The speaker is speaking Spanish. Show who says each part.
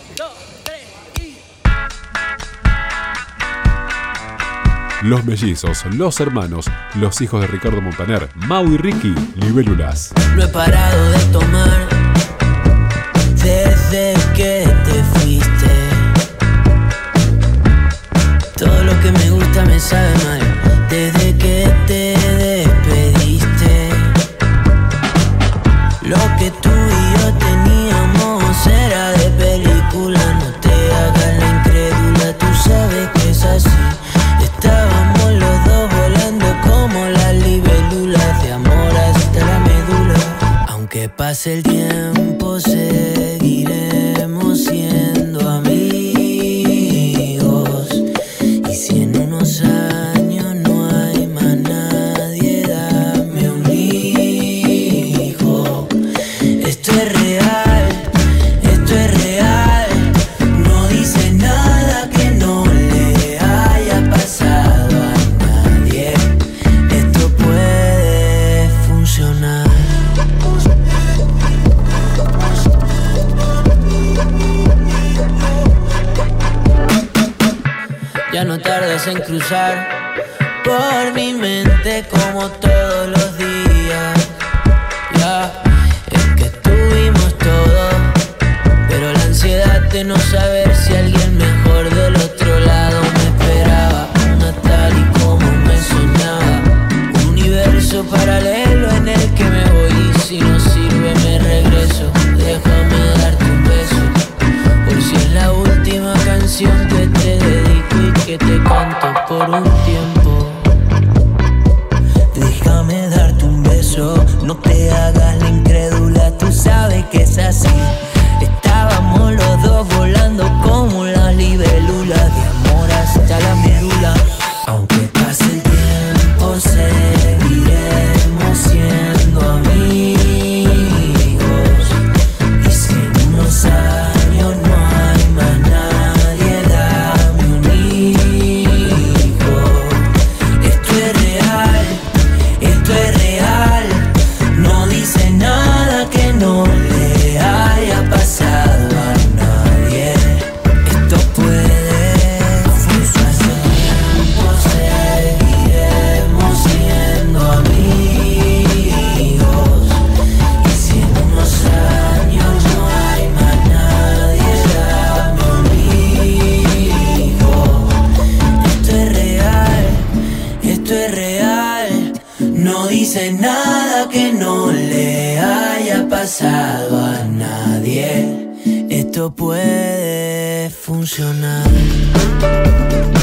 Speaker 1: 2, 3 y...
Speaker 2: Los mellizos, los hermanos, los hijos de Ricardo Montaner, Mau y Ricky, Libélulas.
Speaker 1: No he parado de tomar desde que te fuiste. Todo lo que me gusta me sabe mal desde que te despediste. Lo que tú y yo teníamos era de película. No te hagas la incrédula, tú sabes que es así. Estábamos los dos volando como las libélulas, de amor hasta la médula. Aunque pase el tiempo seguiremos siendo amigos. Y si en unos años no hay más nadie, dame un hijo. Esto es real, esto es real. No dice nada que no le haya pasado a nadie. Esto puede funcionar. Ya no tardas en cruzar por mi mente como todos los días. Ya, es que tuvimos todo, pero la ansiedad de no saber si alguien mejor del otro lado me esperaba. Una tal y como me soñaba, un universo paralelo en el que me voy y si no sirve me regreso. Déjame darte un beso, por si es la última canción que te dedico y que te canto por un tiempo. Déjame darte un beso, no te hagas la incrédula, tú sabes que es así. Estábamos los dos volando como las libélulas, de amor hasta la médula. Aunque pase el tiempo seguiremos siendo amigos. Y si en unos años no hay más nadie, dame un hijo. Esto es real, esto es real. No dice nada que no le haya pasado a nadie. Esto puede funcionar. Seguiremos siendo amigos. Y si en unos años no hay más nadie, dame un hijo. Esto es real, esto es real. No dice nada que no le haya pasado a nadie. Esto puede funcionar.